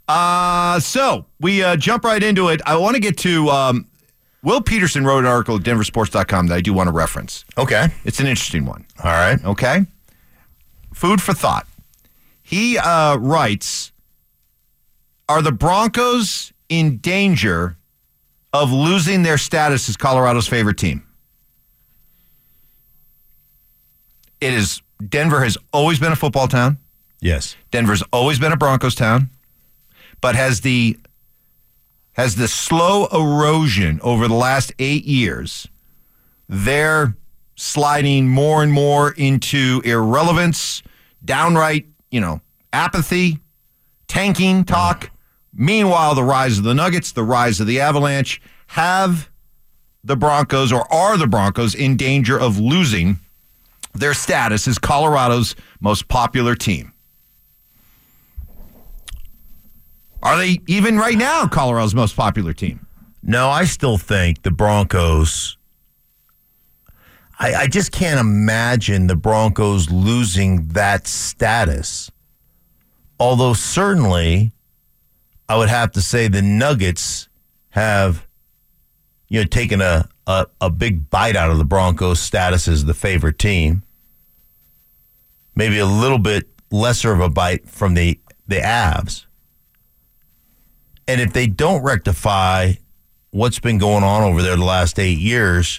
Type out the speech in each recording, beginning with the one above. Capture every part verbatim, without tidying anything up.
Uh, so we uh, jump right into it. I want to get to um, Will Peterson wrote an article at denver sports dot com that I do want to reference. Okay. It's an interesting one. All right. Okay. Food for thought. He uh, writes, are the Broncos in danger of losing their status as Colorado's favorite team? It is, Denver has always been a football town. Yes. Denver's always been a Broncos town. But has the has the slow erosion over the last eight years, they're sliding more and more into irrelevance, downright, you know, apathy, tanking talk. Meanwhile, the rise of the Nuggets, the rise of the Avalanche, have the Broncos, or are the Broncos, in danger of losing their status as Colorado's most popular team? Are they even right now Colorado's most popular team? No, I still think the Broncos, I, I just can't imagine the Broncos losing that status. Although certainly I would have to say the Nuggets have, you know, taken a, a, a big bite out of the Broncos' status as the favorite team. Maybe a little bit lesser of a bite from the, the Avs. And if they don't rectify what's been going on over there the last eight years,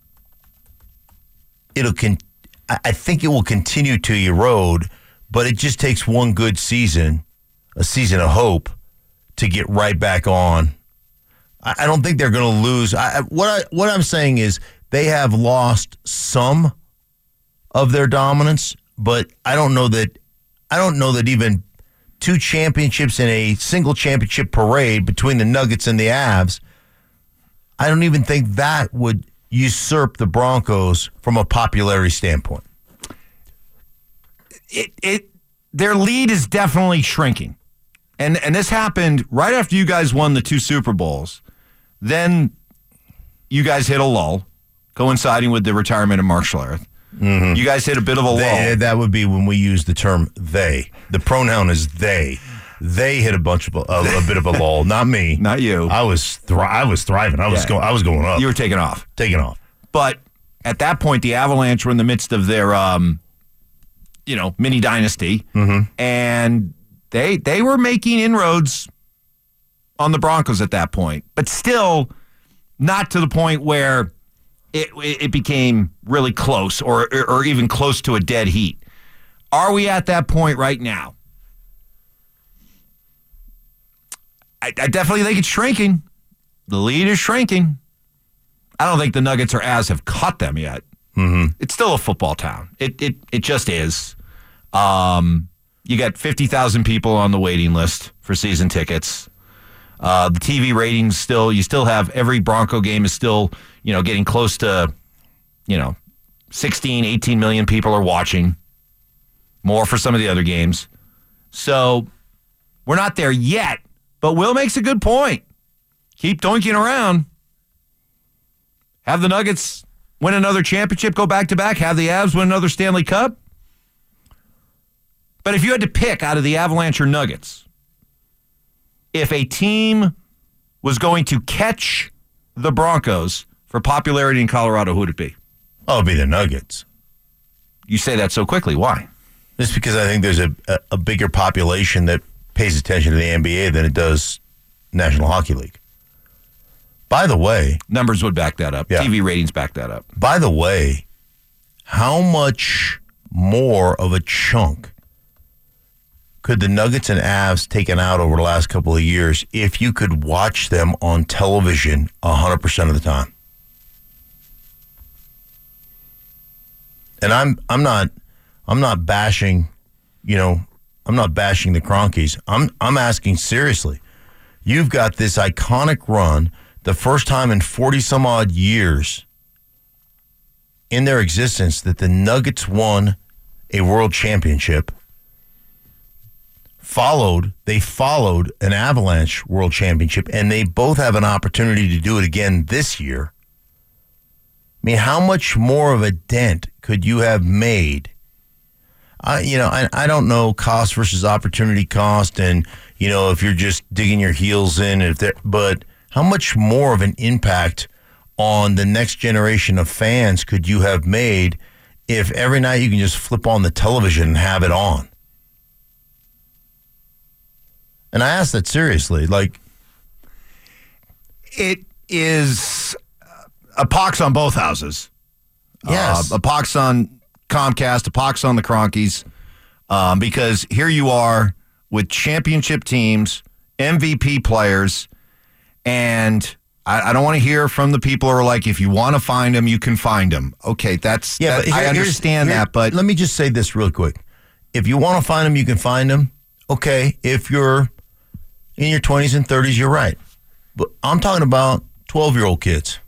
it'll con- I think it will continue to erode, but it just takes one good season, a season of hope, to get right back on. I, I don't think they're going to lose. I, what I, what I'm saying is they have lost some of their dominance, but I don't know that I don't know that even two championships in a single championship parade between the Nuggets and the Avs, I don't even think that would usurp the Broncos from a popularity standpoint. It it their lead is definitely shrinking. And and this happened right after you guys won the two Super Bowls. Then you guys hit a lull, coinciding with the retirement of Mark Schlereth. Mm-hmm. You guys hit a bit of a lull. They, that would be when we use the term they. The pronoun is they. They hit a bunch of a, a bit of a lull. Not me. Not you. I was thri- I was thriving. I was yeah. going. I was going up. You were taking off. Taking off. But at that point, the Avalanche were in the midst of their, um, you know, mini dynasty, mm-hmm. and they they were making inroads on the Broncos at that point, but still not to the point where it it became really close or or even close to a dead heat. Are we at that point right now? I, I definitely think it's shrinking. The lead is shrinking. I don't think the Nuggets or Avs have caught them yet. Mm-hmm. It's still a football town. It it it just is. Um, you got fifty thousand people on the waiting list for season tickets. Uh, the T V ratings still, you still have every Bronco game is still, you know, getting close to, you know, sixteen, eighteen million people are watching. More for some of the other games. So we're not there yet, but Will makes a good point. Keep doinking around. Have the Nuggets win another championship, go back-to-back. Have the Avs win another Stanley Cup. But if you had to pick out of the Avalanche or Nuggets, if a team was going to catch the Broncos for popularity in Colorado, who would it be? Oh, it'd be the Nuggets. You say that so quickly. Why? Just because I think there's a, a, a bigger population that pays attention to the N B A than it does National Hockey League. By the way... Numbers would back that up. Yeah. T V ratings back that up. By the way, how much more of a chunk could the Nuggets and Avs taken out over the last couple of years if you could watch them on television one hundred percent of the time? And I'm I'm not I'm not bashing, you know, I'm not bashing the Cronkies. I'm I'm asking seriously. You've got this iconic run, the first time in forty some odd years in their existence that the Nuggets won a world championship. Followed, they followed an Avalanche world championship, and they both have an opportunity to do it again this year. I mean, how much more of a dent could you have made? I, you know, I, I don't know cost versus opportunity cost, and you know, if you're just digging your heels in, if there, but how much more of an impact on the next generation of fans could you have made if every night you can just flip on the television and have it on? And I ask that seriously. Like, it is a pox on both houses. Yes. Uh, a pox on Comcast, a pox on the Cronkies, um, because here you are with championship teams, M V P players, and I, I don't want to hear from the people who are like, if you want to find them, you can find them. Okay, that's yeah, that, but here, I understand here, that, but let me just say this real quick. If you want to find them, you can find them. Okay, if you're in your twenties and thirties, you're right. But I'm talking about twelve-year-old kids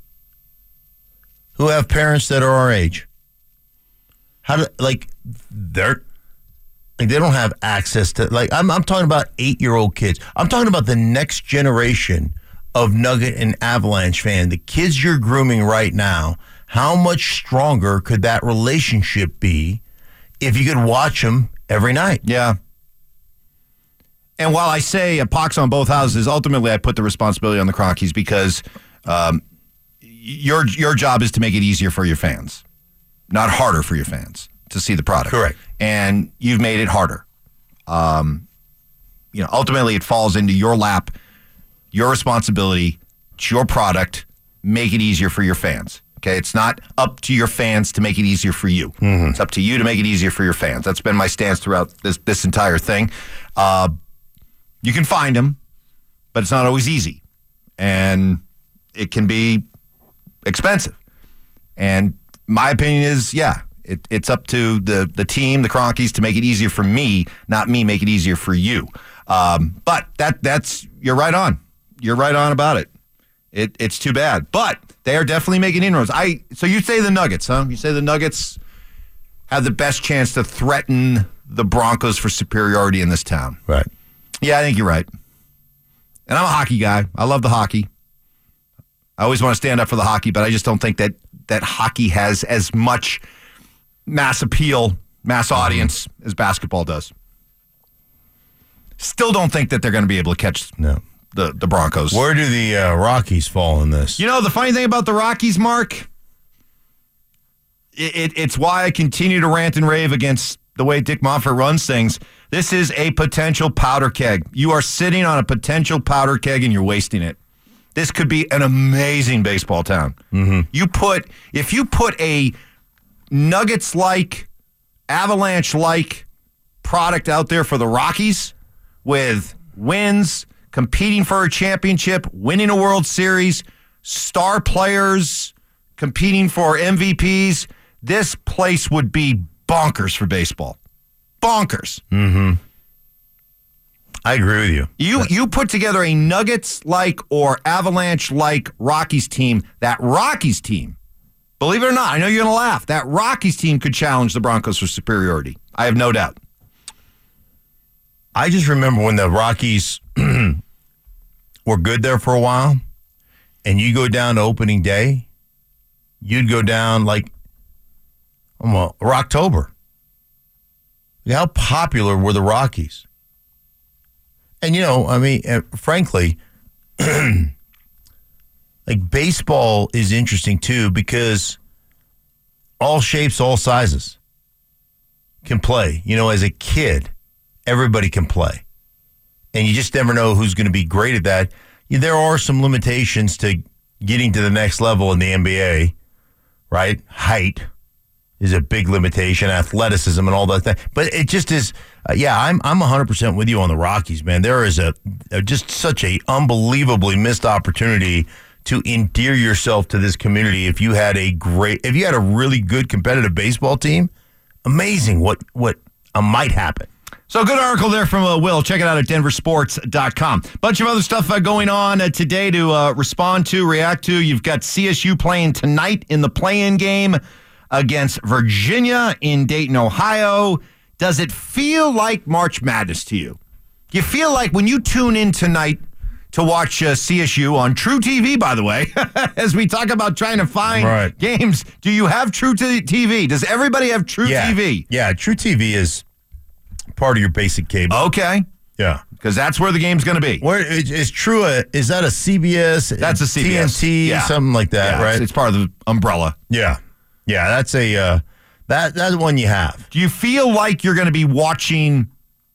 who have parents that are our age. How do, like, they're, like, they don't have access to, like, I'm, I'm talking about eight-year-old kids. I'm talking about the next generation of Nugget and Avalanche fan, the kids you're grooming right now. How much stronger could that relationship be if you could watch them every night? Yeah. And while I say a pox on both houses, ultimately I put the responsibility on the Cronkies because um, your your job is to make it easier for your fans, not harder for your fans to see the product. Correct. And you've made it harder. Um, you know, ultimately it falls into your lap, your responsibility, it's your product, make it easier for your fans. Okay, it's not up to your fans to make it easier for you. Mm-hmm. It's up to you to make it easier for your fans. That's been my stance throughout this this entire thing. Uh, you can find them, but it's not always easy, and it can be expensive. And my opinion is, yeah, it, it's up to the the team, the Cronkies, to make it easier for me, not me make it easier for you. Um, but that that's you're right on. You're right on about it. It it's too bad, but they are definitely making inroads. I so you say the Nuggets, huh? You say the Nuggets have the best chance to threaten the Broncos for superiority in this town. Right. Yeah, I think you're right. And I'm a hockey guy. I love the hockey. I always want to stand up for the hockey, but I just don't think that that hockey has as much mass appeal, mass audience mm. as basketball does. Still don't think that they're going to be able to catch no. the, the Broncos. Where do the uh, Rockies fall in this? You know, the funny thing about the Rockies, Mark, it, it, it's why I continue to rant and rave against the way Dick Monfort runs things. This is a potential powder keg. You are sitting on a potential powder keg and you're wasting it. This could be an amazing baseball town. Mm-hmm. You put, if you put a Nuggets-like, Avalanche-like product out there for the Rockies with wins, competing for a championship, winning a World Series, star players competing for M V Ps, this place would be bonkers for baseball. Bonkers. Mm-hmm. I agree with you. You you put together a Nuggets-like or Avalanche-like Rockies team. That Rockies team, believe it or not, I know you're going to laugh, that Rockies team could challenge the Broncos for superiority. I have no doubt. I just remember when the Rockies were good there for a while, and you go down to opening day, you'd go down like um, or October. How popular were the Rockies? And, you know, I mean, uh, frankly, like baseball is interesting, too, because all shapes, all sizes can play. You know, as a kid, everybody can play. And you just never know who's going to be great at that. There are some limitations to getting to the next level in the N B A, right? Height is a big limitation, athleticism and all that thing. But it just is, uh, yeah, I'm I'm one hundred percent with you on the Rockies, man. There is a, a just such a unbelievably missed opportunity to endear yourself to this community if you had a great, if you had a really good competitive baseball team. Amazing what, what uh, might happen. So, good article there from uh, Will. Check it out at denver sports dot com. Bunch of other stuff uh, going on uh, today to uh, respond to, react to. You've got C S U playing tonight in the play-in game against Virginia in Dayton, Ohio. Does it feel like March Madness to you? You feel like when you tune in tonight to watch uh, C S U on True T V, by the way, as we talk about trying to find right. games, do you have True T V? Does everybody have True yeah. T V? Yeah, True T V is part of your basic cable. Okay. Yeah. because that's where the game's going to be. Where is, is True? Is that a C B S? That's a C B S. T N T, yeah. something like that, yeah, right? It's, it's part of the umbrella. Yeah, yeah. That's a uh, that that's one you have. Do you feel like you're going to be watching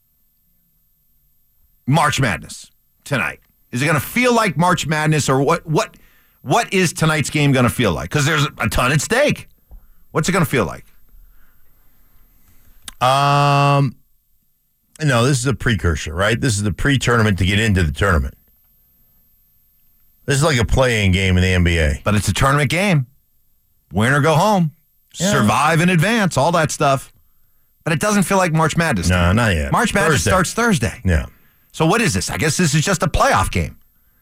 March Madness tonight? Is it going to feel like March Madness, or what? What? What is tonight's game going to feel like? Because there's a ton at stake. What's it going to feel like? Um, no, this is a precursor, right? This is the pre-tournament to get into the tournament. This is like a play-in game in the N B A. But it's a tournament game. Win or go home. Yeah. Survive in advance, all that stuff. But it doesn't feel like March Madness. No, not yet. March Madness Thursday. starts Thursday. Yeah. So what is this? I guess this is just a playoff game.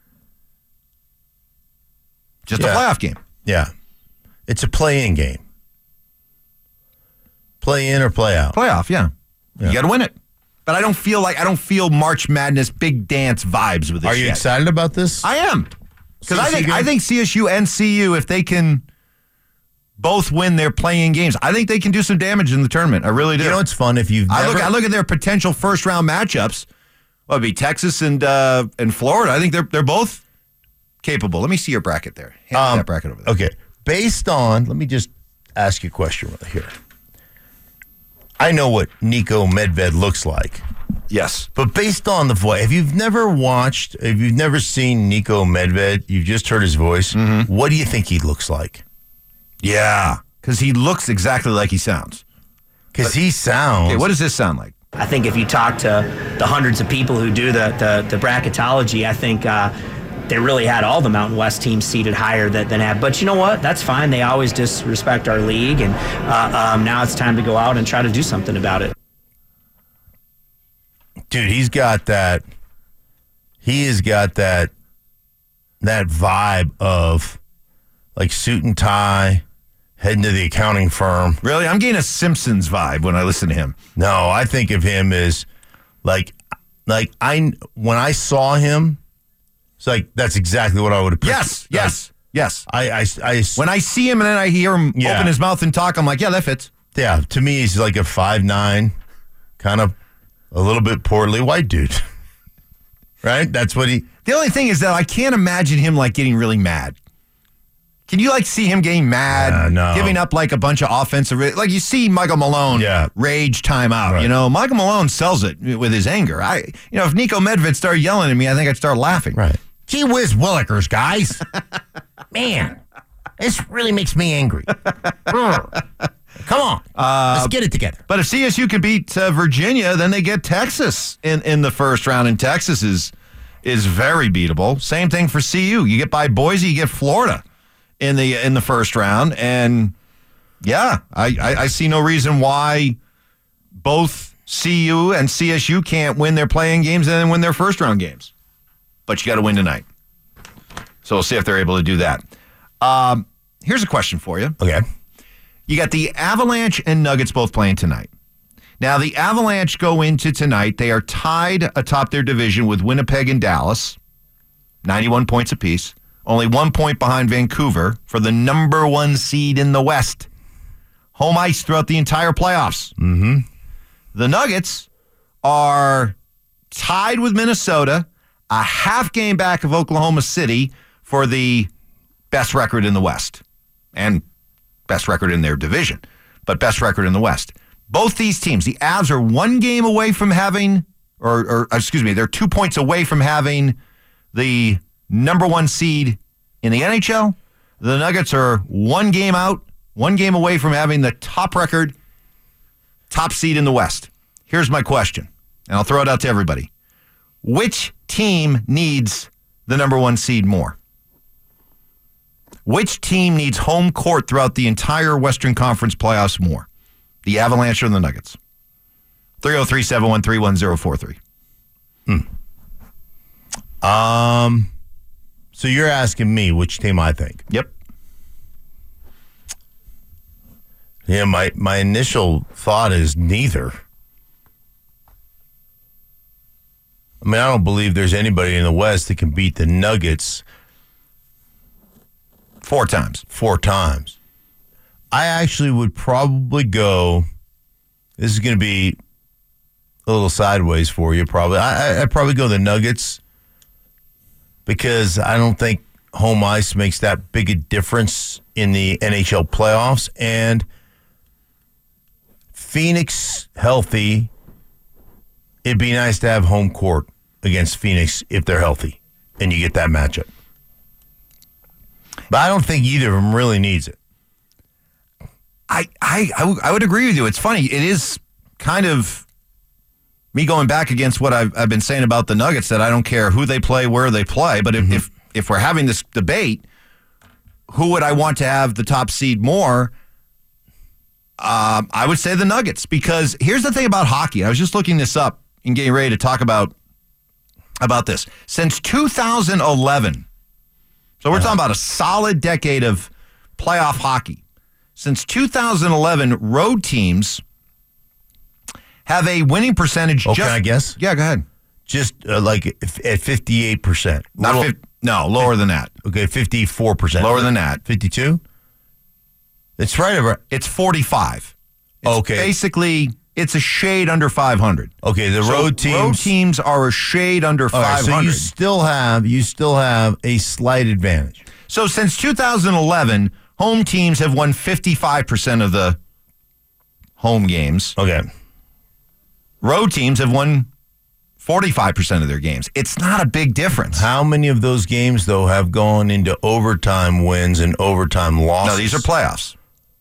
Just Yeah. a playoff game. Yeah. It's a play-in game. Play in or play out. Playoff, yeah. Yeah. You got to win it. But I don't feel like I don't feel March Madness big dance vibes with this. Are you yet. excited about this? I am. Because I C S U think game? I think C S U and C U, if they can both win their playing games, I think they can do some damage in the tournament. I really do. You know what's fun if you've I never, look I look at their potential first round matchups. Well, it'd be Texas and uh, and Florida. I think they're they're both capable. Let me see your bracket there. Hand me Um, that bracket over there. Okay. Based on, let me just ask you a question right here. I know what Niko Medved looks like, Yes. but based on the voice, if you've never watched, if you've never seen Niko Medved, you've just heard his voice, Mm-hmm. what do you think he looks like? Yeah. Because he looks exactly like he sounds. Because he sounds. Okay, what does this sound like? I think if you talk to the hundreds of people who do the, the, the bracketology, I think uh, they really had all the Mountain West teams seated higher than, than have. But you know what? That's fine. They always disrespect our league, and uh, um, now it's time to go out and try to do something about it. Dude, he's got that. He has got that. That vibe of like suit and tie, heading to the accounting firm. Really? I'm getting a Simpsons vibe when I listen to him. No, I think of him as like, like I when I saw him, it's like that's exactly what I would have. Yes, yes, yes. I, I, I, When I see him and then I hear him Yeah. open his mouth and talk, I'm like, yeah, that fits. yeah. To me, he's like a five nine, kind of a little bit portly white dude. Right? That's what he. The only thing is that I can't imagine him like getting really mad. Can you like see him getting mad, Uh, no. giving up like a bunch of offensive, like you see Michael Malone, Yeah. rage timeout. Right. You know, Michael Malone sells it with his anger. I, you know, if Niko Medved started yelling at me, I think I'd start laughing. Right. Gee whiz willikers, guys. Man, this really makes me angry. Ugh. Come on. Let's get it together. But if C S U can beat uh, Virginia, then they get Texas in, in the first round, and Texas is is very beatable. Same thing for C U. You get by Boise, you get Florida in the in the first round, and yeah, I, I, I see no reason why both C U and C S U can't win their playing games and then win their first round games. But you got to win tonight. So we'll see if they're able to do that. Um, here's a question for you. Okay. You got the Avalanche and Nuggets both playing tonight. Now, the Avalanche go into tonight. They are tied atop their division with Winnipeg and Dallas, ninety-one points apiece. Only one point behind Vancouver for the number one seed in the West. Home ice throughout the entire playoffs. Mm-hmm. The Nuggets are tied with Minnesota, a half game back of Oklahoma City for the best record in the West. And best record in their division, but best record in the West. Both these teams, the Avs are one game away from having, or, or excuse me, they're two points away from having the number one seed in the N H L. The Nuggets are one game out, one game away from having the top record, top seed in the West. Here's my question, and I'll throw it out to everybody. Which team needs the number one seed more? Which team needs home court throughout the entire Western Conference playoffs more? The Avalanche or the Nuggets? three oh three, seven one three, one oh four three. Hmm. Um, so you're asking me which team I think. Yep. Yeah, my, my initial thought is neither. I mean, I don't believe there's anybody in the West that can beat the Nuggets Four times. four times. I actually would probably go, this is going to be a a little sideways for you, probably. I, I, I'd probably go the Nuggets because I don't think home ice makes that big a difference in the N H L playoffs. And Phoenix healthy, it'd be nice to have home court against Phoenix if they're healthy, and you get that matchup. But I don't think either of them really needs it. I, I, I, w- I would agree with you. It's funny. It is kind of me going back against what I've, I've been saying about the Nuggets, that I don't care who they play, where they play. But if, mm-hmm. if, if we're having this debate, who would I want to have the top seed more? Um, I would say the Nuggets, because here's the thing about hockey. I was just looking this up and getting ready to talk about, about this. Since two thousand eleven, so we're uh-huh. talking about a solid decade of playoff hockey. Since two thousand eleven, road teams have a winning percentage. Oh, just, can I guess? Yeah, go ahead. Just uh, like at fifty-eight percent. Not Little, fi- No, lower than that. Okay, fifty-four percent. Lower than that. fifty-two? It's right over. It's forty-five. It's okay. Basically, it's a shade under five hundred. Okay, the so road teams. Road teams are a shade under five hundred. Right, so you still have you still have a slight advantage. So since two thousand eleven, home teams have won fifty-five percent of the home games. Okay. Road teams have won forty-five percent of their games. It's not a big difference. How many of those games, though, have gone into overtime wins and overtime losses? No, these are playoffs.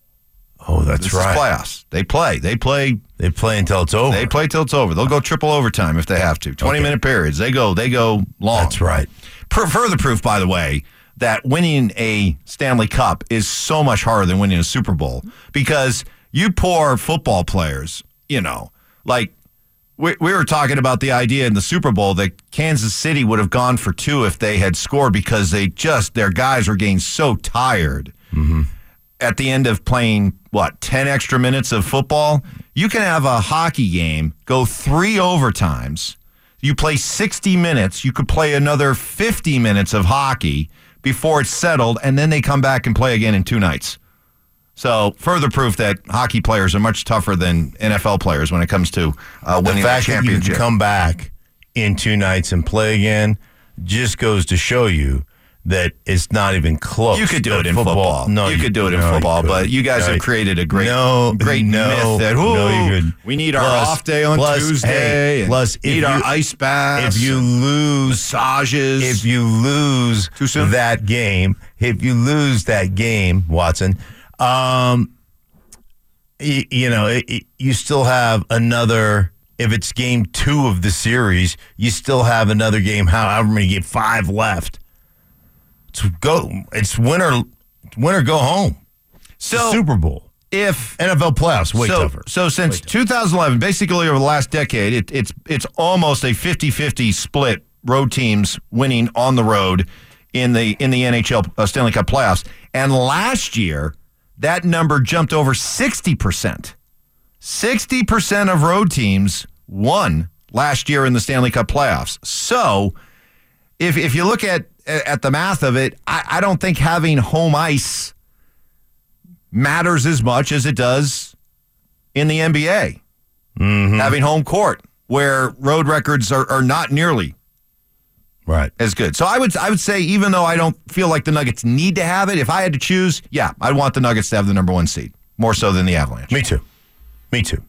Oh, that's this right. Is playoffs. They play. They play. They play until it's over. They play till it's over. They'll go triple overtime if they have to. twenty-minute okay. periods. They go They go long. That's right. For further proof, by the way, that winning a Stanley Cup is so much harder than winning a Super Bowl, because you poor football players, you know, like we, we were talking about the idea in the Super Bowl that Kansas City would have gone for two if they had scored, because they just, their guys were getting so tired mm-hmm. at the end of playing, what, ten extra minutes of football? You can have a hockey game, go three overtimes, you play sixty minutes, you could play another fifty minutes of hockey before it's settled, and then they come back and play again in two nights. So further proof that hockey players are much tougher than N F L players when it comes to uh, winning the fact a championship. That you can come back in two nights and play again just goes to show you that it's not even close. You could do it in football. football. No, you, you could do it in no, football, you but you guys no, have created a great, no, great no, myth that ooh, no, you could. we need our plus, off day on plus, Tuesday. Hey, and plus, if need you, our ice baths. If you lose massages, if you lose Too soon? that game, if you lose that game, Watson, um, you, you know, it, it, you still have another. If it's game two of the series, you still have another game. However many, get five left. It's go. It's winner. Winner go home. So the Super Bowl. If N F L playoffs, way so, tougher. So since two thousand eleven, basically over the last decade, it, it's it's almost a fifty-fifty split. Road teams winning on the road in the in the N H L uh, Stanley Cup playoffs. And last year, that number jumped over sixty percent. sixty percent of road teams won last year in the Stanley Cup playoffs. So if if you look at at the math of it, I, I don't think having home ice matters as much as it does in the N B A. Mm-hmm. Having home court, where road records are, are not nearly right as good. So I would I would say, even though I don't feel like the Nuggets need to have it, if I had to choose, yeah, I'd want the Nuggets to have the number one seed, more so than the Avalanche. Me too. Me too.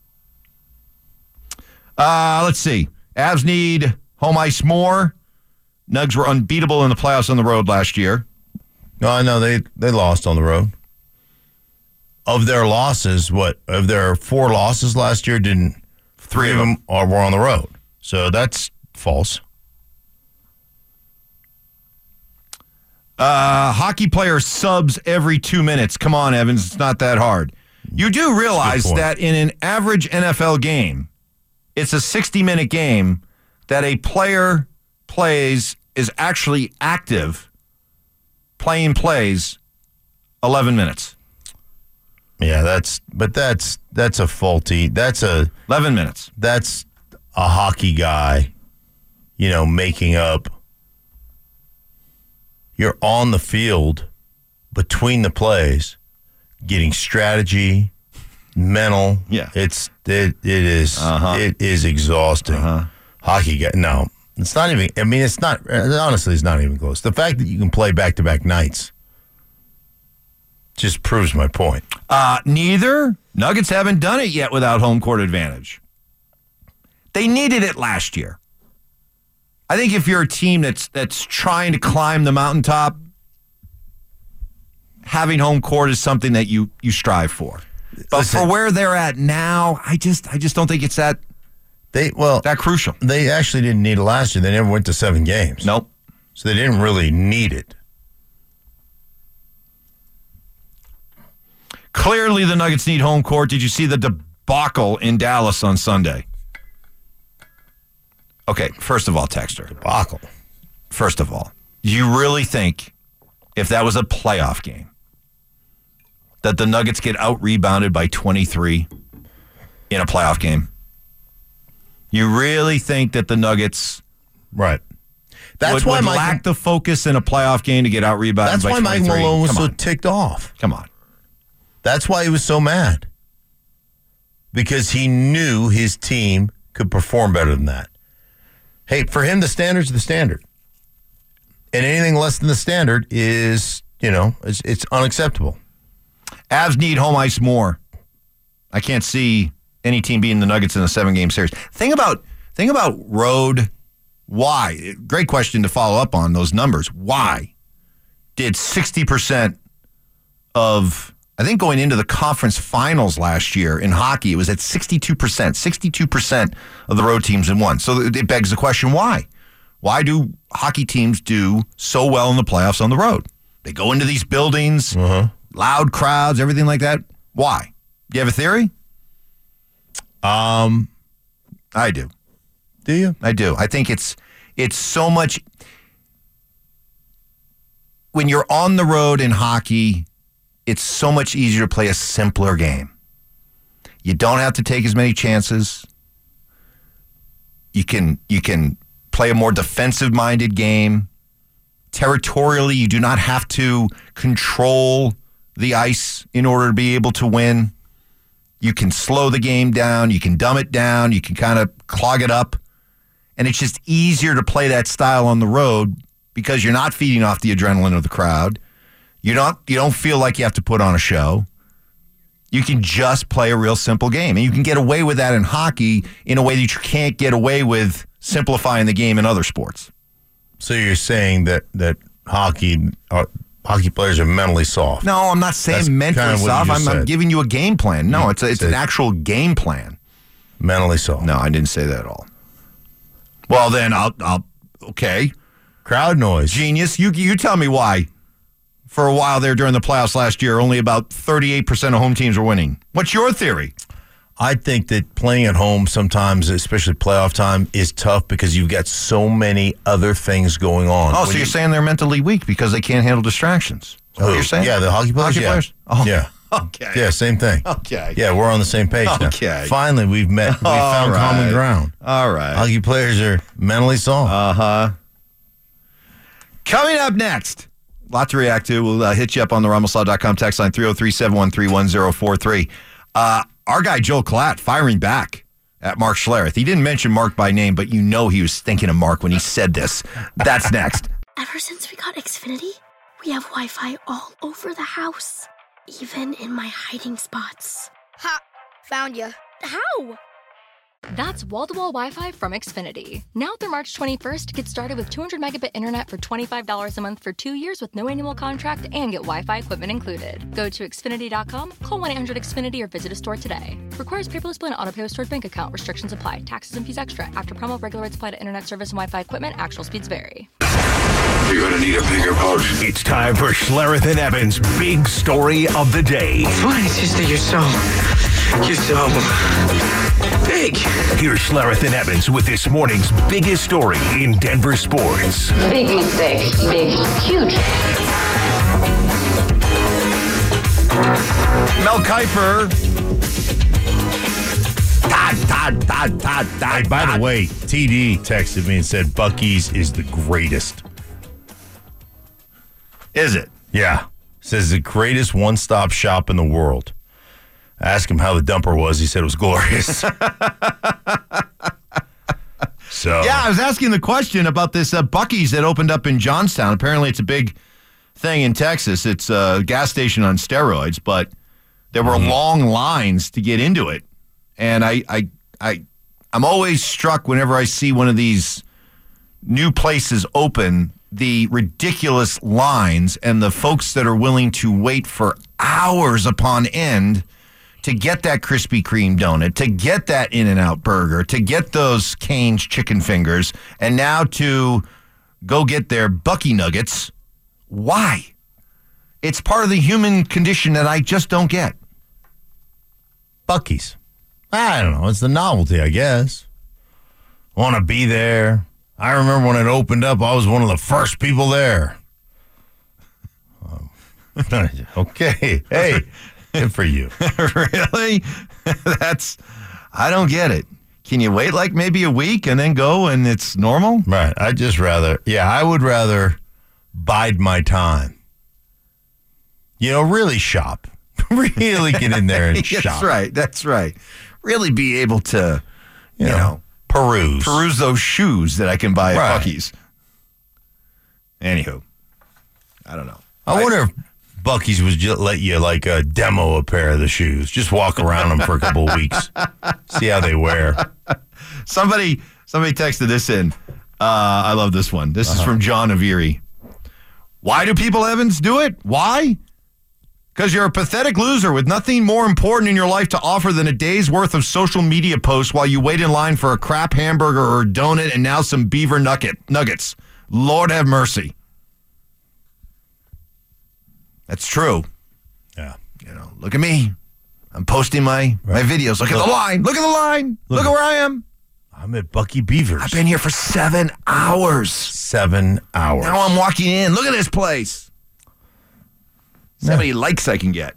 Uh, let's see. Avs need home ice more. Nugs were unbeatable in the playoffs on the road last year. No, I know they, they lost on the road. Of their losses, what? Of their four losses last year, didn't three of them are, were on the road. So that's false. Uh, hockey player subs every two minutes. Come on, Evans. It's not that hard. You do realize that in an average N F L game, it's a sixty-minute game that a player plays, is actually active, playing plays eleven minutes. Yeah, that's, but that's, that's a faulty, that's a, eleven minutes. That's a hockey guy, you know, making up. You're on the field between the plays, getting strategy, mental. Yeah. It's it it is Uh-huh. it is exhausting. Uh-huh. Hockey guy, no. It's not even I mean it's not honestly it's not even close. The fact that you can play back-to-back nights just proves my point. Uh, neither. Nuggets haven't done it yet without home court advantage. They needed it last year. I think if you're a team that's that's trying to climb the mountaintop, having home court is something that you you strive for. But Listen, for where they're at now, I just I just don't think it's that they well that crucial. they actually didn't need it last year. They never went to seven games. Nope. So they didn't really need it. Clearly, the Nuggets need home court. Did you see the debacle in Dallas on Sunday? Okay, first of all, Texter. Debacle. First of all, do you really think if that was a playoff game that the Nuggets get out-rebounded by twenty-three in a playoff game? You really think that the Nuggets Right. That's would, why would Mike, lack the focus in a playoff game to get out-rebounded That's by why Mike twenty-three? Malone was Come so on. ticked off. Come on. That's why he was so mad. Because he knew his team could perform better than that. Hey, for him, the standard's the standard. And anything less than the standard is, you know, it's, it's unacceptable. Avs need home ice more. I can't see any team beating the Nuggets in a seven-game series. Think about think about road. Why? Great question to follow up on those numbers. Why did sixty percent of, I think going into the conference finals last year in hockey, it was at sixty-two percent. sixty-two percent of the road teams in won. So it begs the question, why? Why do hockey teams do so well in the playoffs on the road? They go into these buildings, Uh-huh. loud crowds, everything like that. Why? Do you have a theory? Um, I do. do you? I do. I think it's it's so much. When you're on the road in hockey, it's so much easier to play a simpler game. You don't have to take as many chances. You can you can play a more defensive-minded game. Territorially, you do not have to control the ice in order to be able to win. You can slow the game down. You can dumb it down. You can kind of clog it up. And it's just easier to play that style on the road because you're not feeding off the adrenaline of the crowd. You don't, you don't feel like you have to put on a show. You can just play a real simple game. And you can get away with that in hockey in a way that you can't get away with simplifying the game in other sports. So you're saying that that hockey uh, hockey players are mentally soft? No, I'm not saying That's mentally kind of what you soft. just I'm, I'm said. giving you a game plan. No, You it's a, it's said- an actual game plan. Mentally soft. No, I didn't say that at all. Well, then I'll, I'll okay. Crowd noise. Genius, you you tell me why. For a while there during the playoffs last year, only about thirty-eight percent of home teams were winning. What's your theory? I think that playing at home sometimes, especially playoff time, is tough because you've got so many other things going on. Oh, When so you- you're saying they're mentally weak because they can't handle distractions? Is that what Who? you're saying? Yeah, the hockey players. Hockey yeah. players? Oh. Yeah. Okay. Yeah, same thing. Okay. Yeah, we're on the same page now. Okay. Finally, we've met. We All found common right. ground. All right. Hockey players are mentally soft. Uh-huh. Coming up next, a lot to react to. We'll uh, hit you up on the Rumbleslaw dot com text line three oh three, seven one three, one oh four three. Uh, our guy Joel Klatt firing back at Mark Schlereth. He didn't mention Mark by name, but you know he was thinking of Mark when he said this. That's next. Ever since we got Xfinity, we have Wi-Fi all over the house, even in my hiding spots. Ha! Found you. How? That's wall-to-wall Wi-Fi from Xfinity. Now through March twenty-first, get started with two hundred megabit internet for twenty-five dollars a month for two years with no annual contract and get Wi-Fi equipment included. Go to Xfinity dot com, call one eight hundred X Finity or visit a store today. Requires paperless bill and auto-pay with stored bank account. Restrictions apply. Taxes and fees extra. After promo, regular rates apply to internet service and Wi-Fi equipment. Actual speeds vary. You're gonna need a bigger boat. It's time for Schlereth and Evans' big story of the day. Why, it's just that you're so, you're so big. Here's Schlereth and Evans with this morning's biggest story in Denver sports. Big mistake. Big, huge. Mel Kiper. Dot, dot, dot, dot, dot, Hey, by dot. the way, T D texted me and said Buc-ee's is the greatest. Is it? Yeah. Says the greatest one-stop shop in the world. Ask him how the dumper was. He said it was glorious. So yeah, I was asking the question about this uh, Buc-ee's that opened up in Johnstown. Apparently, it's a big thing in Texas. It's a gas station on steroids, but there were mm. long lines to get into it. And I, I, I, I'm always struck whenever I see one of these new places open, the ridiculous lines and the folks that are willing to wait for hours upon end to get that Krispy Kreme donut, to get that In-N-Out burger, to get those Cane's chicken fingers, and now to go get their Buc-ee nuggets. Why? It's part of the human condition that I just don't get. Buc-ee's. I don't know. It's the novelty, I guess. Want to be there. I remember when it opened up, I was one of the first people there. Um, okay. Hey, good for you. Really? That's, I don't get it. Can you wait like maybe a week and then go and it's normal? Right. I'd just rather, yeah, I would rather bide my time. You know, really shop. Really get in there and That's shop. That's right. That's right. Really be able to, you, you know, know, peruse. Peruse those shoes that I can buy at right. Buc-ee's. Anywho, I don't know. I, I wonder if Buc-ee's would just let you, like, uh, demo a pair of the shoes. Just walk around them for a couple of weeks. See how they wear. Somebody somebody texted this in. Uh, I love this one. This uh-huh. is from John of Erie. Why do people, Evans, do it? Why? Because you're a pathetic loser with nothing more important in your life to offer than a day's worth of social media posts while you wait in line for a crap hamburger or a donut and now some beaver nugget nuggets. Lord have mercy. That's true. Yeah. You know, look at me. I'm posting my, right. my videos. Look, look at the line. Look at the line. Look, look at where I am. I'm at Buc-ee Beavers. I've been here for seven hours. Seven hours. Now I'm walking in. Look at this place. See how many likes I can get.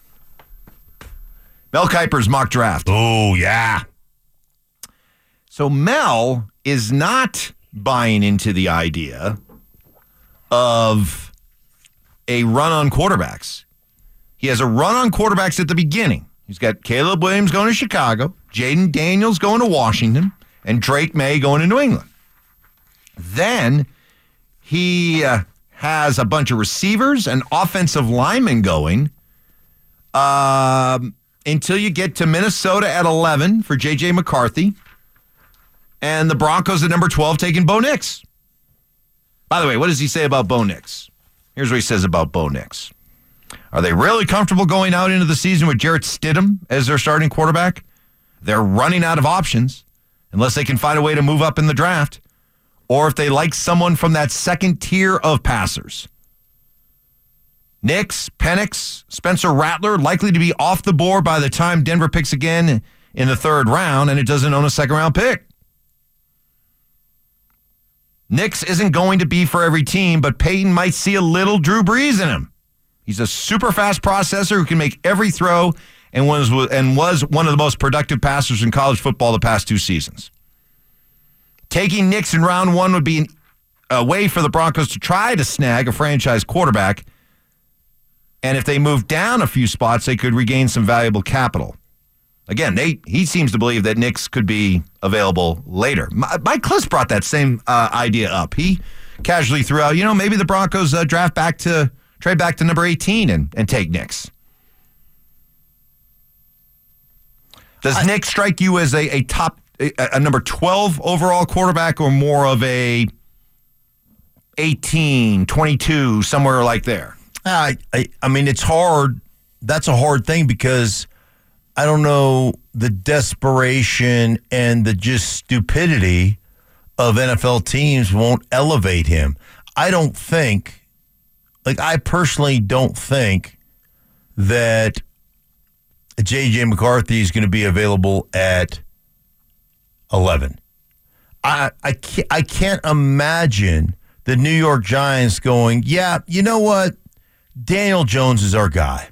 Mel Kiper's mock draft. Oh, yeah. So Mel is not buying into the idea of a run on quarterbacks. He has a run on quarterbacks at the beginning. He's got Caleb Williams going to Chicago, Jaden Daniels going to Washington, and Drake May going to New England. Then he uh, has a bunch of receivers and offensive linemen going uh, until you get to Minnesota at eleven for J J McCarthy, and the Broncos at number twelve taking Bo Nix. By the way, what does he say about Bo Nix? Here's what he says about Bo Nix. Are they really comfortable going out into the season with Jarrett Stidham as their starting quarterback? They're running out of options unless they can find a way to move up in the draft, or if they like someone from that second tier of passers. Nix, Penix, Spencer Rattler likely to be off the board by the time Denver picks again in the third round, and it doesn't own a second-round pick. Nix isn't going to be for every team, but Peyton might see a little Drew Brees in him. He's a super fast processor who can make every throw and was and was one of the most productive passers in college football the past two seasons. Taking Nix in round one would be an, a way for the Broncos to try to snag a franchise quarterback, and if they move down a few spots, they could regain some valuable capital. Again, they he seems to believe that Nix could be available later. Mike Kliss brought that same uh, idea up. He casually threw out, you know, maybe the Broncos uh, draft back to trade back to number eighteen and, and take Nix. Does I, Nix strike you as a, a top, a, a number twelve overall quarterback, or more of a eighteen, twenty-two, somewhere like there? I, I, I mean, it's hard. That's a hard thing because I don't know the desperation and the just stupidity of N F L teams won't elevate him. I don't think, like I personally don't think that J J McCarthy is going to be available at eleven. I I can't, I can't imagine the New York Giants going, yeah, you know what? Daniel Jones is our guy.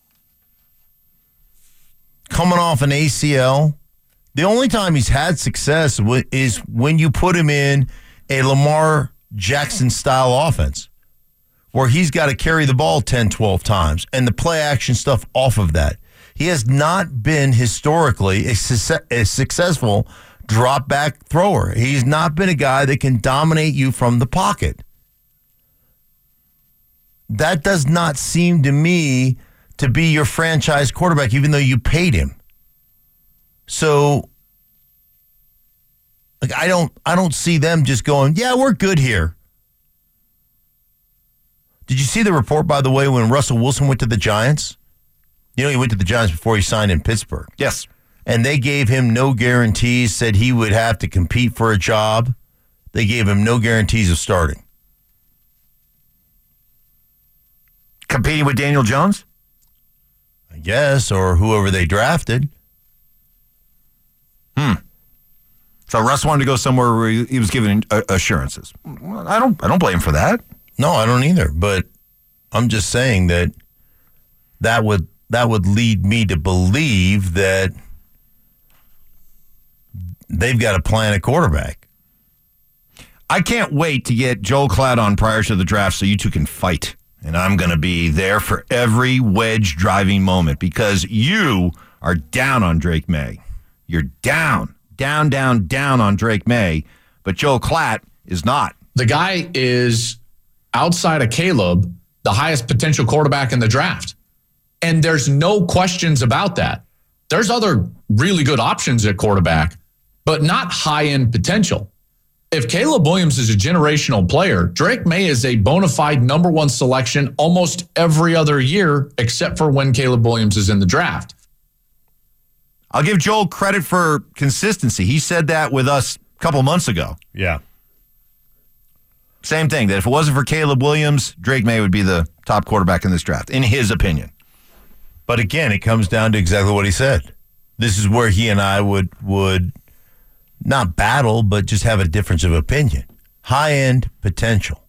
Coming off an A C L, the only time he's had success is when you put him in a Lamar Jackson-style offense where he's got to carry the ball ten, twelve times and the play-action stuff off of that. He has not been historically a, success, a successful drop back thrower. He's not been a guy that can dominate you from the pocket. That does not seem to me to be your franchise quarterback, even though you paid him. So, like, I don't, I don't see them just going, yeah, we're good here. Did you see the report, by the way, when Russell Wilson went to the Giants? You know, he went to the Giants before he signed in Pittsburgh. Yes. And they gave him no guarantees, said he would have to compete for a job. They gave him no guarantees of starting. Competing with Daniel Jones? I guess, or whoever they drafted. Hmm. So Russ wanted to go somewhere where he was given assurances. Well, I don't I don't blame him for that. No, I don't either. But I'm just saying that that would that would lead me to believe that they've got to plan a quarterback. I can't wait to get Joel Klatt on prior to the draft so you two can fight. And I'm going to be there for every wedge driving moment because you are down on Drake May. You're down, down, down, down on Drake May, but Joel Klatt is not. The guy is, outside of Caleb, the highest potential quarterback in the draft. And there's no questions about that. There's other really good options at quarterback, but not high-end potential. If Caleb Williams is a generational player, Drake May is a bona fide number one selection almost every other year, except for when Caleb Williams is in the draft. I'll give Joel credit for consistency. He said that with us a couple months ago. Yeah. Same thing, that if it wasn't for Caleb Williams, Drake May would be the top quarterback in this draft, in his opinion. But again, it comes down to exactly what he said. This is where he and I would would not battle, but just have a difference of opinion. High-end potential.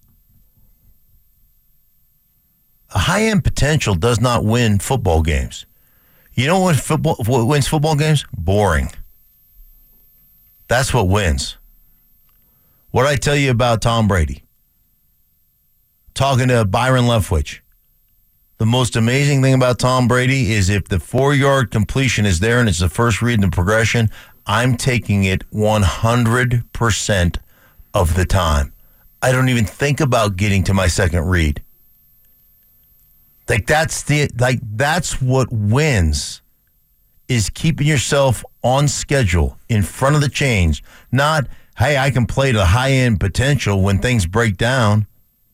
A high-end potential does not win football games. You know what football what wins football games? Boring. That's what wins. What did I tell you about Tom Brady? Talking to Byron Leftwich. The most amazing thing about Tom Brady is if the four-yard completion is there and it's the first read in the progression, I'm taking it one hundred percent of the time. I don't even think about getting to my second read. Like that's the like that's what wins, is keeping yourself on schedule in front of the chains. Not, hey, I can play to high end potential when things break down.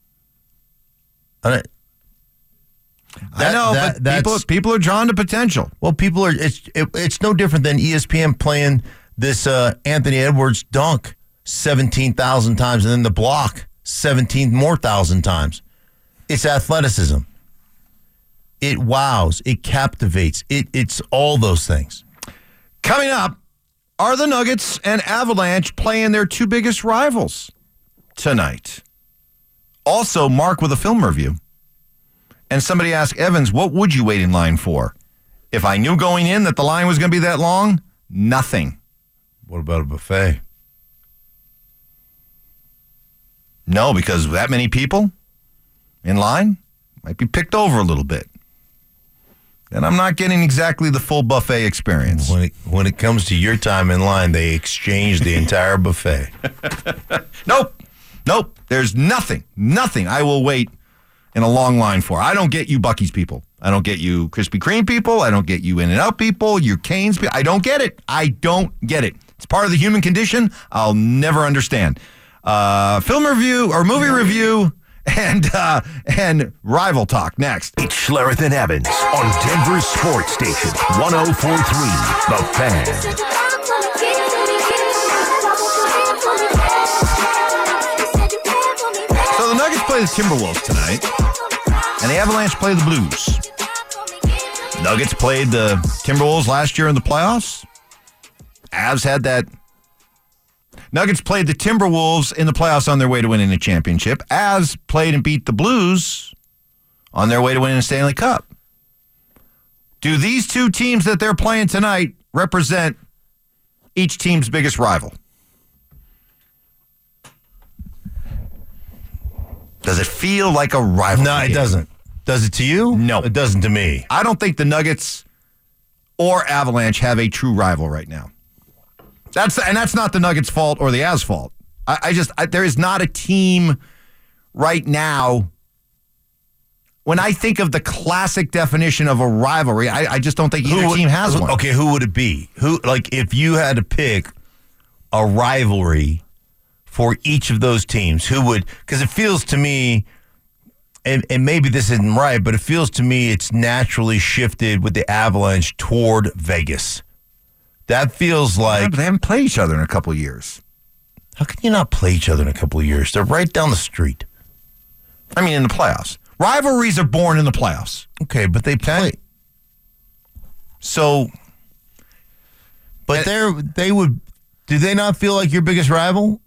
Uh, That, I know, that, but people people are drawn to potential. Well, people are. It's it, it's no different than E S P N playing this uh, Anthony Edwards dunk seventeen thousand times and then the block seventeen more thousand times. It's athleticism. It wows. It captivates. It it's all those things. Coming up, are the Nuggets and Avalanche playing their two biggest rivals tonight? Also, Mark with a film review. And somebody asked Evans, what would you wait in line for? If I knew going in that the line was going to be that long, nothing. What about a buffet? No, because that many people in line might be picked over a little bit. And I'm not getting exactly the full buffet experience. When it, when it comes to your time in line, they exchange the entire buffet. Nope. Nope. There's nothing. Nothing I will wait in a long line for. I don't get you Buc-ee's people. I don't get you Krispy Kreme people. I don't get you In-N-Out people, you Cane's people. I don't get it. I don't get it. It's part of the human condition. I'll never understand. Uh, film review or movie review and uh, and rival talk next. It's Schlereth and Evans on Denver Sports Station one oh four point three, The Fan. So the Nuggets play the Timberwolves tonight, and the Avalanche play the Blues. Nuggets played the Timberwolves last year in the playoffs. Avs had that. Nuggets played the Timberwolves in the playoffs on their way to winning the championship. Avs played and beat the Blues on their way to winning the Stanley Cup. Do these two teams that they're playing tonight represent each team's biggest rival? Does it feel like a rivalry? No, it doesn't. Does it to you? No. It doesn't to me. I don't think the Nuggets or Avalanche have a true rival right now. That's and that's not the Nuggets' fault or the Avs' fault. I, I just I, there is not a team right now. When I think of the classic definition of a rivalry, I, I just don't think either who, team has one. Okay, who would it be? Who like if you had to pick a rivalry for each of those teams, who would? Because it feels to me, and, and maybe this isn't right, but it feels to me it's naturally shifted with the Avalanche toward Vegas. That feels like yeah, but they haven't played each other in a couple of years. How can you not play each other in a couple of years? They're right down the street. I mean, in the playoffs. Rivalries are born in the playoffs. Okay, but they play. So, but they're, they would, do they not feel like your biggest rival?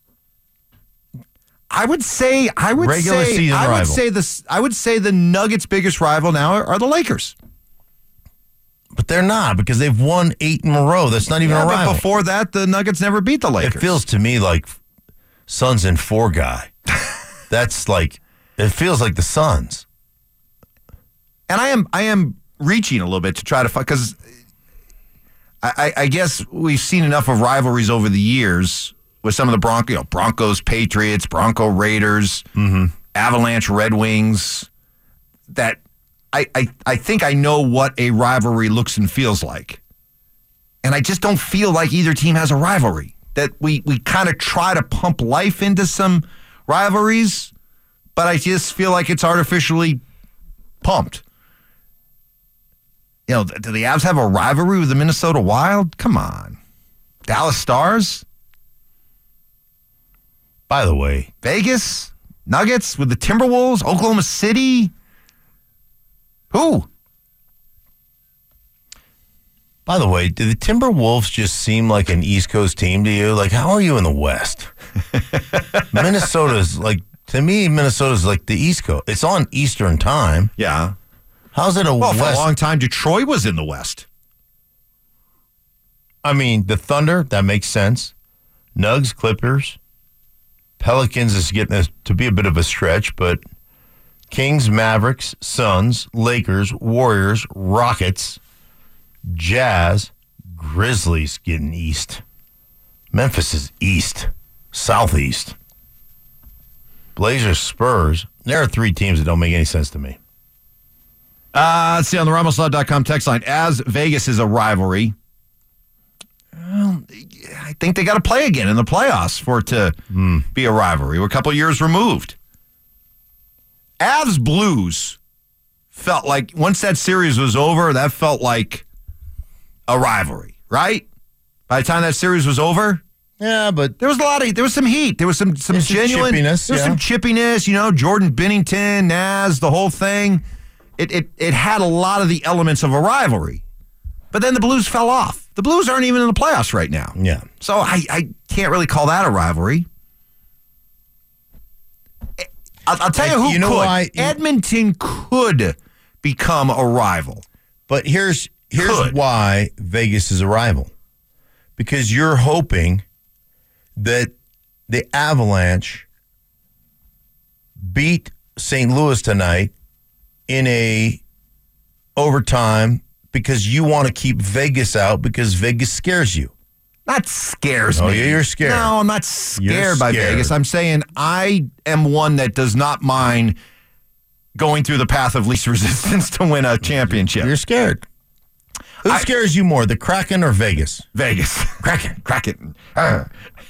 I would say, I would Regular say, season I would rival. say this. I would say the Nuggets' biggest rival now are, are the Lakers. But they're not because they've won eight in a row. That's not even Yeah, a but rival. before that, the Nuggets never beat the Lakers. It feels to me like Suns and four guy. That's like, it feels like the Suns. And I am I am reaching a little bit to try to find, because I, I, I guess we've seen enough of rivalries over the years with some of the Bronco, you know, Broncos, Patriots, Bronco Raiders, mm-hmm. Avalanche, Red Wings, that I, I, I think I know what a rivalry looks and feels like. And I just don't feel like either team has a rivalry. That we, we kind of try to pump life into some rivalries, but I just feel like it's artificially pumped. You know, do the Avs have a rivalry with the Minnesota Wild? Come on. Dallas Stars? By the way, Vegas? Nuggets with the Timberwolves? Oklahoma City? Who? By the way, do the Timberwolves just seem like an East Coast team to you? Like, how are you in the West? Minnesota's like, to me, Minnesota's like the East Coast. It's on Eastern time. Yeah. How's it a well, West? For a long time, Detroit was in the West. I mean, the Thunder, that makes sense. Nugs, Clippers. Pelicans is getting to be a bit of a stretch, but Kings, Mavericks, Suns, Lakers, Warriors, Rockets, Jazz, Grizzlies getting east. Memphis is east, southeast. Blazers, Spurs. There are three teams that don't make any sense to me. Uh, let's see on the Ramos Love dot com text line. As Vegas is a rivalry, well, I think they got to play again in the playoffs for it to mm. be a rivalry. We're a couple years removed. Avs Blues felt like once that series was over, that felt like a rivalry, right? By the time that series was over, yeah, but there was a lot of there was some heat. There was some some There's some genuine chippiness, there was yeah. some chippiness. You know, Jordan Binnington, Naz, the whole thing. It it it had a lot of the elements of a rivalry, but then the Blues fell off. The Blues aren't even in the playoffs right now. Yeah, so I I can't really call that a rivalry. I'll, I'll tell you who you know could. why, you, Edmonton could become a rival. But here's here's could. why Vegas is a rival. Because you're hoping that the Avalanche beat Saint Louis tonight in a overtime because you want to keep Vegas out because Vegas scares you. That scares oh, me. Yeah, you're scared. No, I'm not scared You're by scared. Vegas. I'm saying I am one that does not mind going through the path of least resistance to win a championship. You're scared. Who I, scares you more, the Kraken or Vegas? Vegas. Kraken. Kraken. Uh.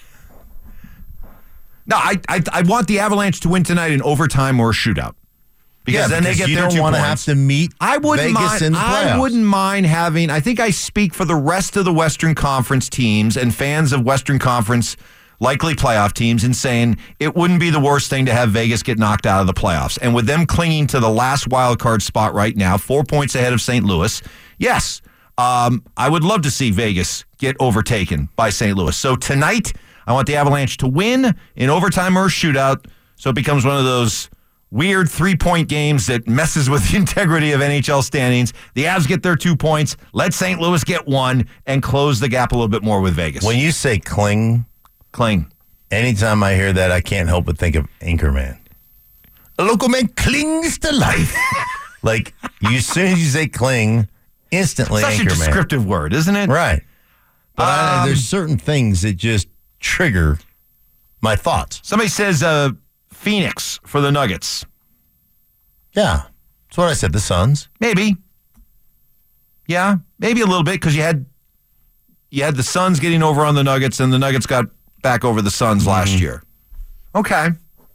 No, I, I I want the Avalanche to win tonight in overtime or a shootout. Because yeah, then because they get you their don't two want to points. have to meet I wouldn't Vegas mind, in the playoffs. I wouldn't mind having, I think I speak for the rest of the Western Conference teams and fans of Western Conference likely playoff teams in saying it wouldn't be the worst thing to have Vegas get knocked out of the playoffs. And with them clinging to the last wild card spot right now, four points ahead of Saint Louis, yes, um, I would love to see Vegas get overtaken by Saint Louis. So tonight, I want the Avalanche to win in overtime or a shootout so it becomes one of those weird three-point games that messes with the integrity of N H L standings. The Avs get their two points, let Saint Louis get one, and close the gap a little bit more with Vegas. When you say cling, Cling. anytime I hear that, I can't help but think of Anchorman. A local man clings to life. Like, you, as soon as you say cling, Instantly Such a anchor man. descriptive word, isn't it? Right. But I, Um, there's certain things that just trigger my thoughts. Somebody says uh, Phoenix for the Nuggets. Yeah. That's what I said. The Suns. Maybe. Yeah, maybe a little bit because you had you had the Suns getting over on the Nuggets, and the Nuggets got back over the Suns last year. Okay.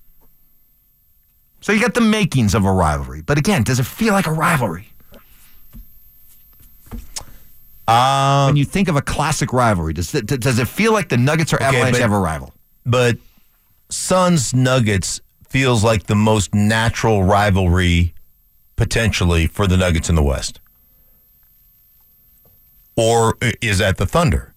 So you got the makings of a rivalry. But again, does it feel like a rivalry? Uh, when you think of a classic rivalry, does it, does it feel like the Nuggets or Okay, Avalanche but- have a rival? But Suns Nuggets feels like the most natural rivalry potentially for the Nuggets in the West. Or is that the Thunder?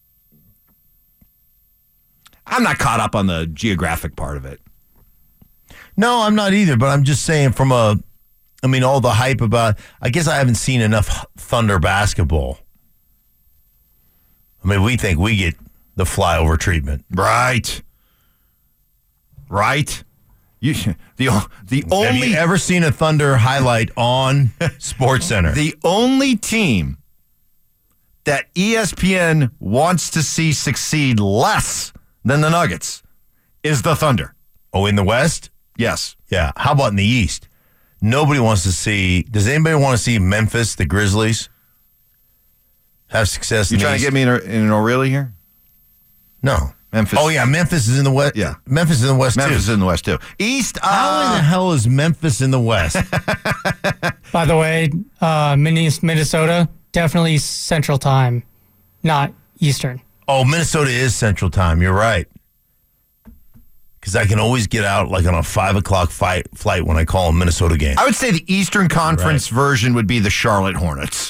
I'm not caught up on the geographic part of it. No, I'm not either, but I'm just saying from a, I mean, all the hype about, I guess I haven't seen enough Thunder basketball. I mean, we think we get the flyover treatment. Right. Right. You, the the only Have you ever seen a Thunder highlight on SportsCenter? The only team that E S P N wants to see succeed less than the Nuggets is the Thunder. Oh, in the West? Yes. Yeah. How about in the East? Nobody wants to see. Does anybody want to see Memphis, the Grizzlies, have success? You in the trying to East? get me in, a, in an O'Reilly here? No. Memphis. Oh, yeah. Memphis is in the West. Yeah. Memphis is in the West, Memphis is too. in the West, too. East. Uh, How in the hell is Memphis in the West? By the way, uh, Minnes- Minnesota, definitely Central Time, not Eastern. Oh, Minnesota is Central Time. You're right. Because I can always get out like on a five o'clock fight, flight when I call a Minnesota game. I would say the Eastern Conference version would be the Charlotte Hornets.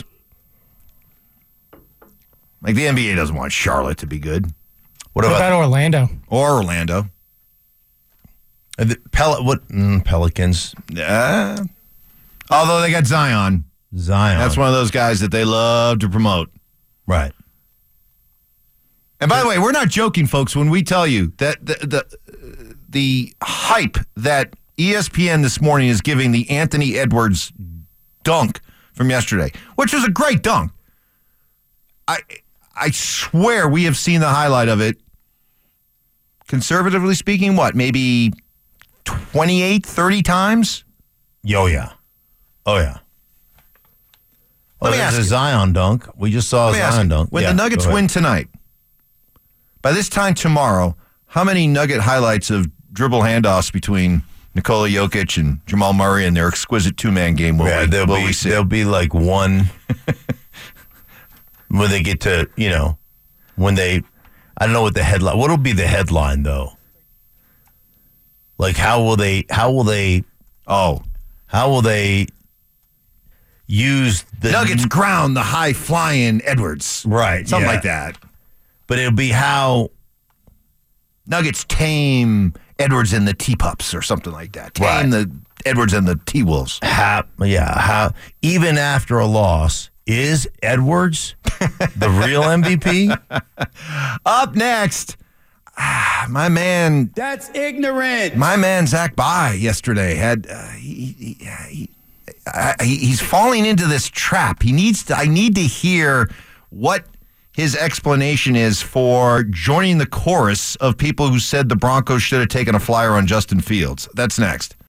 Like the N B A doesn't want Charlotte to be good. What What about, about Orlando? Or Orlando. uh, the Pel- what mm, Pelicans? Uh, although they got Zion. Zion. That's one of those guys that they love to promote. Right. And by the way, we're not joking, folks, when we tell you that the the, the hype that E S P N this morning is giving the Anthony Edwards dunk from yesterday, which was a great dunk. I I swear we have seen the highlight of it, conservatively speaking, what, maybe twenty-eight, thirty times? Oh, yeah. Oh, yeah. Oh, Let me there's ask a you. Zion dunk. We just saw a Let me ask Zion you, dunk. when Yeah, the Nuggets go ahead. win tonight, by this time tomorrow, how many Nugget highlights of dribble handoffs between Nikola Jokic and Jamal Murray and their exquisite two-man game will, Yeah, we, there'll will be we see? there'll be like one when they get to, you know, when they, I don't know what the headline. What'll be the headline though? Like how will they? How will they? Oh, how will they use the Nuggets ground the high-flying Edwards. Right, Something yeah. like that. But it'll be how Nuggets tame Edwards and the T-Pups or something like that. Tame Right. the Edwards and the T-Wolves. how yeah how even after a loss is Edwards the real M V P? Up next, ah, my man. That's ignorant. My man Zach By yesterday had uh, he, he, he, uh, he he's falling into this trap. He needs to. I need to hear what his explanation is for joining the chorus of people who said the Broncos should have taken a flyer on Justin Fields. That's next.